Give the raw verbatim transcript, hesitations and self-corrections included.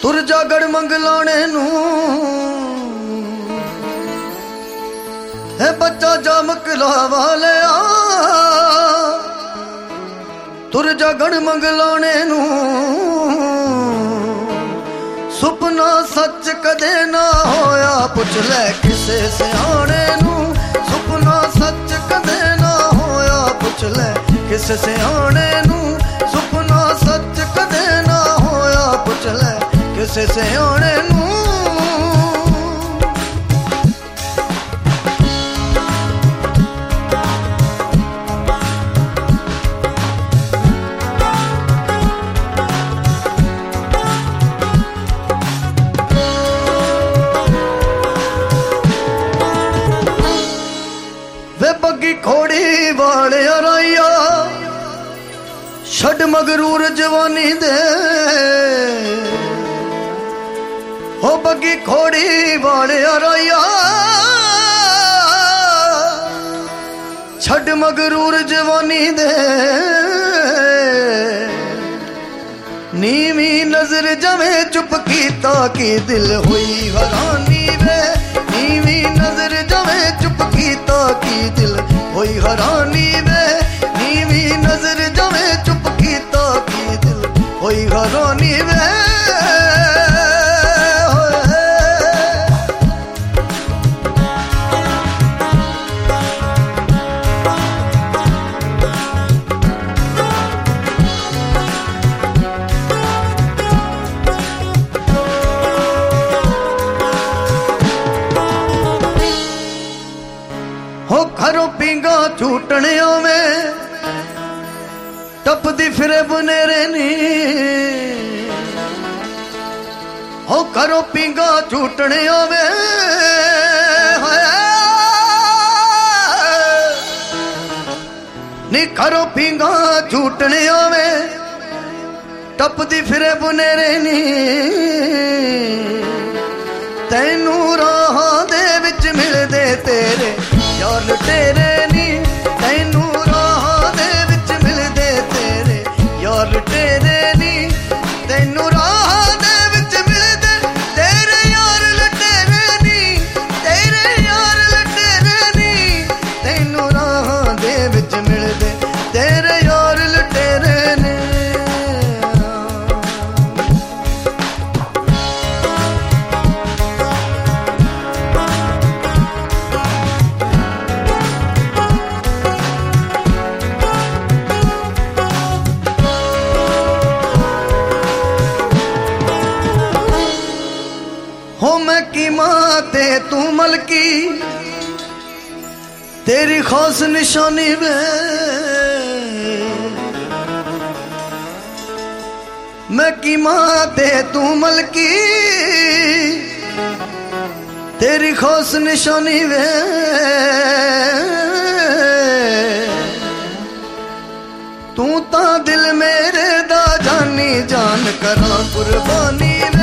तुर जागड़ मंगलाने नू है बच्चा जामकला वाले आ तुर जागड़ मंगलाने नू सुपना सच कदे ना होया पुछ ले किसे सियाणे नू सुपना सच कदे ना होया पुछ ले किसे सियाणे नू सुपना सच कदे ना होया पुछ ले किसे सियाणे नू बग्गी खोड़ी वाले राइया छड़ मगरूर जवानी दे हो बग्गी खोड़ी वाले राइया छड़ मगरूर जवानी दे नीवी नजर जमे चुप कीता की दिल हुई हरानी वे नीवी नजर जमे चुप कीता की दिल हुई हरानी वे नीवी नजर जमे चुप कीता की दिल हुई हरानी वे हो खरो पींगा झूटने में टपदी फिरे बनेरे नी हो खरो पींगा झूटने में नी खरो पींगा झूटने में टपदी फिरे बनेरे नी तैनू राह दे विच मिलदे तेरे यार तेरे नी तैनू राह दे विच मिलदे तेरे यार तेरे नी तैनू राह दे विच मिलदे तेरे यार लटेरे नी तेरे यार लटेरे नी तैनू राह दे विच मिलदे तेरे यार लटेरे नी हो मैं की मां ते तू मलकी तेरी खास निशानी में मैं की मां ते तू मलकी तेरी खास निशानी में तू ता दिल मेरे दा जानी जान करा कुर्बानी में